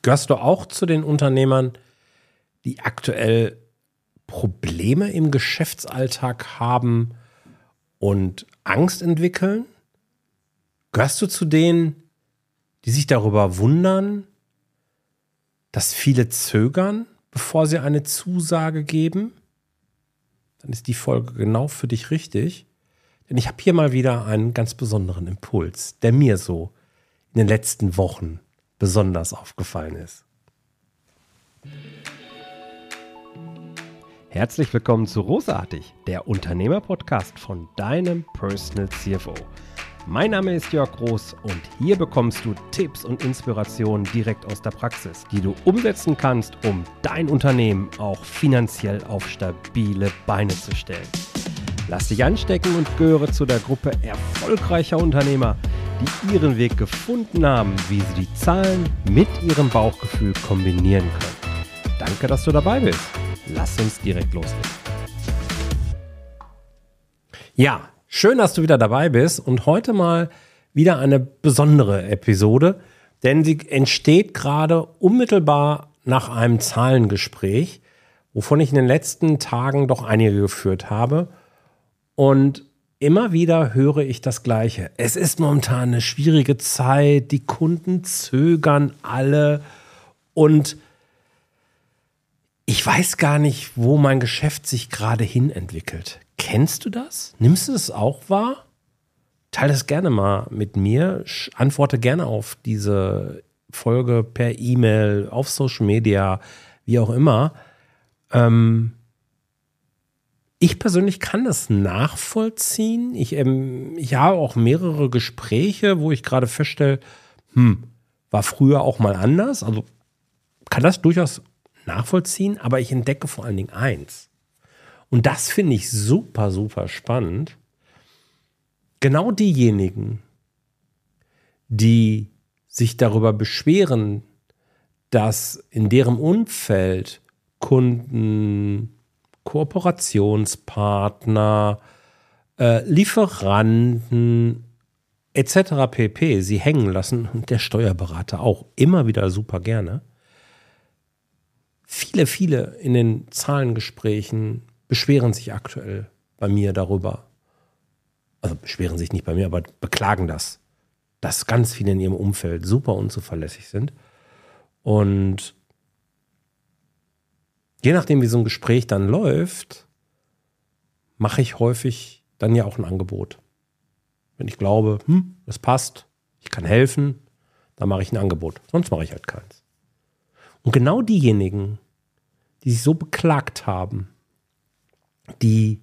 Gehörst du auch zu den Unternehmern, die aktuell Probleme im Geschäftsalltag haben und Angst entwickeln? Gehörst du zu denen, die sich darüber wundern, dass viele zögern, bevor sie eine Zusage geben? Dann ist die Folge genau für dich richtig. Denn ich habe hier mal wieder einen ganz besonderen Impuls, der mir so in den letzten Wochen besonders aufgefallen ist. Herzlich willkommen zu Rosartig, der Unternehmer-Podcast von deinem Personal CFO. Mein Name ist Jörg Groß und hier bekommst du Tipps und Inspirationen direkt aus der Praxis, die du umsetzen kannst, um dein Unternehmen auch finanziell auf stabile Beine zu stellen. Lass dich anstecken und gehöre zu der Gruppe erfolgreicher Unternehmer, die ihren Weg gefunden haben, wie sie die Zahlen mit ihrem Bauchgefühl kombinieren können. Danke, dass du dabei bist. Lass uns direkt loslegen. Ja, schön, dass du wieder dabei bist und heute mal wieder eine besondere Episode, denn sie entsteht gerade unmittelbar nach einem Zahlengespräch, wovon ich in den letzten Tagen doch einige geführt habe. Und immer wieder höre ich das Gleiche. Es ist momentan eine schwierige Zeit, die Kunden zögern alle und ich weiß gar nicht, wo mein Geschäft sich gerade hin entwickelt. Kennst du das? Nimmst du das auch wahr? Teile es gerne mal mit mir. Antworte gerne auf diese Folge per E-Mail, auf Social Media, wie auch immer. Ich persönlich kann das nachvollziehen. Ich habe auch mehrere Gespräche, wo ich gerade feststelle, war früher auch mal anders. Also kann das durchaus nachvollziehen, aber ich entdecke vor allen Dingen eins. Und das finde ich super, super spannend. Genau diejenigen, die sich darüber beschweren, dass in deren Umfeld Kunden, Kooperationspartner, Lieferanten etc. pp. Sie hängen lassen und der Steuerberater auch immer wieder super gerne. Viele in den Zahlengesprächen beschweren sich aktuell bei mir darüber. Also beschweren sich nicht bei mir, aber beklagen das, dass ganz viele in ihrem Umfeld super unzuverlässig sind. Und je nachdem, wie so ein Gespräch dann läuft, mache ich häufig dann ja auch ein Angebot. Wenn ich glaube, das passt, ich kann helfen, dann mache ich ein Angebot. Sonst mache ich halt keins. Und genau diejenigen, die sich so beklagt haben, die,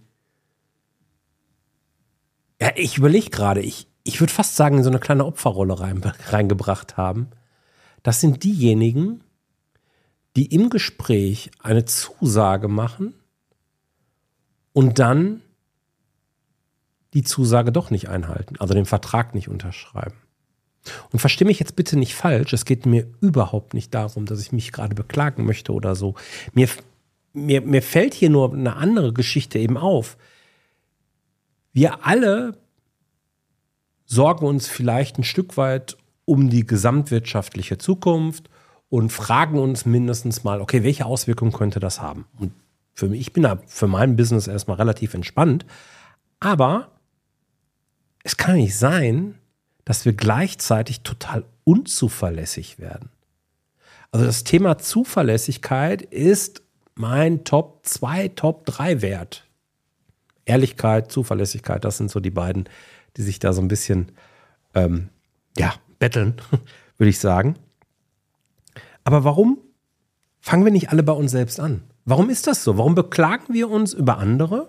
ja, ich überlege gerade, ich würde fast sagen, in so eine kleine Opferrolle reingebracht haben, das sind diejenigen, die im Gespräch eine Zusage machen und dann die Zusage doch nicht einhalten, also den Vertrag nicht unterschreiben. Und versteh mich jetzt bitte nicht falsch, es geht mir überhaupt nicht darum, dass ich mich gerade beklagen möchte oder so. Mir fällt hier nur eine andere Geschichte eben auf. Wir alle sorgen uns vielleicht ein Stück weit um die gesamtwirtschaftliche Zukunft und fragen uns mindestens mal, okay, welche Auswirkungen könnte das haben? Und ich bin da für mein Business erstmal relativ entspannt, aber es kann nicht sein, dass wir gleichzeitig total unzuverlässig werden. Also das Thema Zuverlässigkeit ist mein Top 2, Top 3 Wert. Ehrlichkeit, Zuverlässigkeit, das sind so die beiden, die sich da so ein bisschen betteln, würde ich sagen. Aber warum fangen wir nicht alle bei uns selbst an? Warum ist das so? Warum beklagen wir uns über andere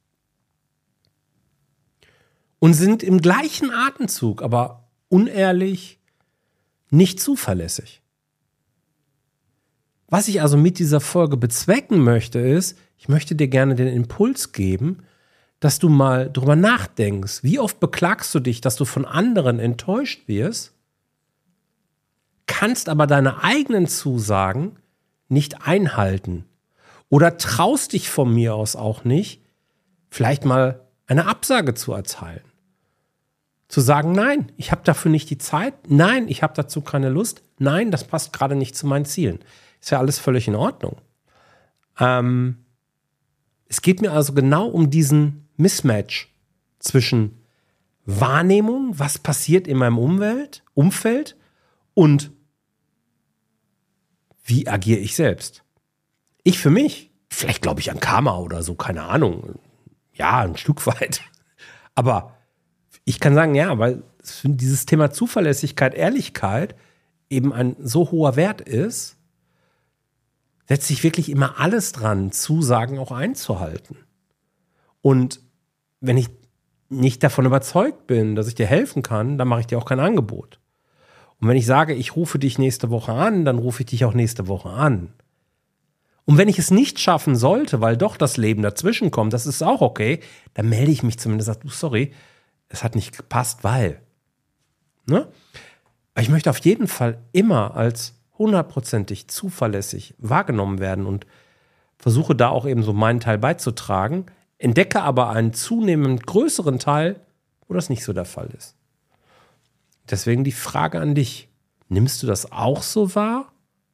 und sind im gleichen Atemzug, aber unehrlich, nicht zuverlässig? Was ich also mit dieser Folge bezwecken möchte, ist, ich möchte dir gerne den Impuls geben, dass du mal drüber nachdenkst. Wie oft beklagst du dich, dass du von anderen enttäuscht wirst, kannst aber deine eigenen Zusagen nicht einhalten oder traust dich von mir aus auch nicht, vielleicht mal eine Absage zu erteilen. Zu sagen, nein, ich habe dafür nicht die Zeit, nein, ich habe dazu keine Lust, nein, das passt gerade nicht zu meinen Zielen. Ist ja alles völlig in Ordnung. Es geht mir also genau um diesen Mismatch zwischen Wahrnehmung, was passiert in meinem Umfeld und wie agiere ich selbst. Ich für mich, vielleicht glaube ich an Karma oder so, keine Ahnung. Ja, ein Stück weit. Aber ich kann sagen, ja, weil dieses Thema Zuverlässigkeit, Ehrlichkeit eben ein so hoher Wert ist, setze ich wirklich immer alles dran, Zusagen auch einzuhalten. Und wenn ich nicht davon überzeugt bin, dass ich dir helfen kann, dann mache ich dir auch kein Angebot. Und wenn ich sage, ich rufe dich nächste Woche an, dann rufe ich dich auch nächste Woche an. Und wenn ich es nicht schaffen sollte, weil doch das Leben dazwischen kommt, das ist auch okay, dann melde ich mich zumindest und sage, sorry, es hat nicht gepasst, weil. Ne? Aber ich möchte auf jeden Fall immer als 100%ig zuverlässig wahrgenommen werden und versuche da auch eben so meinen Teil beizutragen, entdecke aber einen zunehmend größeren Teil, wo das nicht so der Fall ist. Deswegen die Frage an dich, nimmst du das auch so wahr?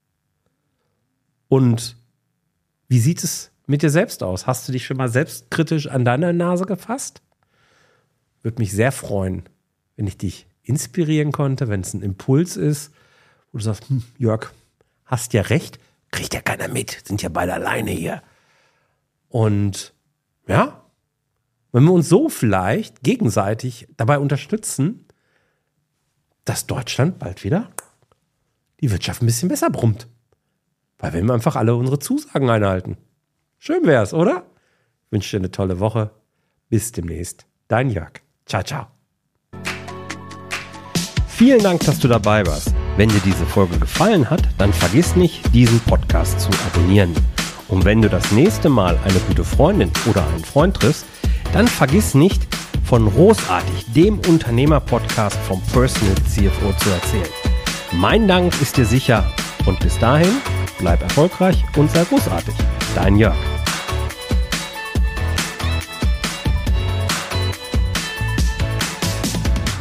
Und wie sieht es mit dir selbst aus? Hast du dich schon mal selbstkritisch an deine Nase gefasst? Würde mich sehr freuen, wenn ich dich inspirieren konnte, wenn es ein Impuls ist, wo du sagst, Jörg, hast ja recht, kriegt ja keiner mit, sind ja beide alleine hier. Und ja, wenn wir uns so vielleicht gegenseitig dabei unterstützen, dass Deutschland bald wieder die Wirtschaft ein bisschen besser brummt. Weil wir einfach alle unsere Zusagen einhalten. Schön wär's, oder? Ich wünsche dir eine tolle Woche. Bis demnächst. Dein Jörg. Ciao, ciao. Vielen Dank, dass du dabei warst. Wenn dir diese Folge gefallen hat, dann vergiss nicht, diesen Podcast zu abonnieren. Und wenn du das nächste Mal eine gute Freundin oder einen Freund triffst, dann vergiss nicht, von Großartig, dem Unternehmer-Podcast vom Personal CFO zu erzählen. Mein Dank ist dir sicher und bis dahin, bleib erfolgreich und sei großartig. Dein Jörg.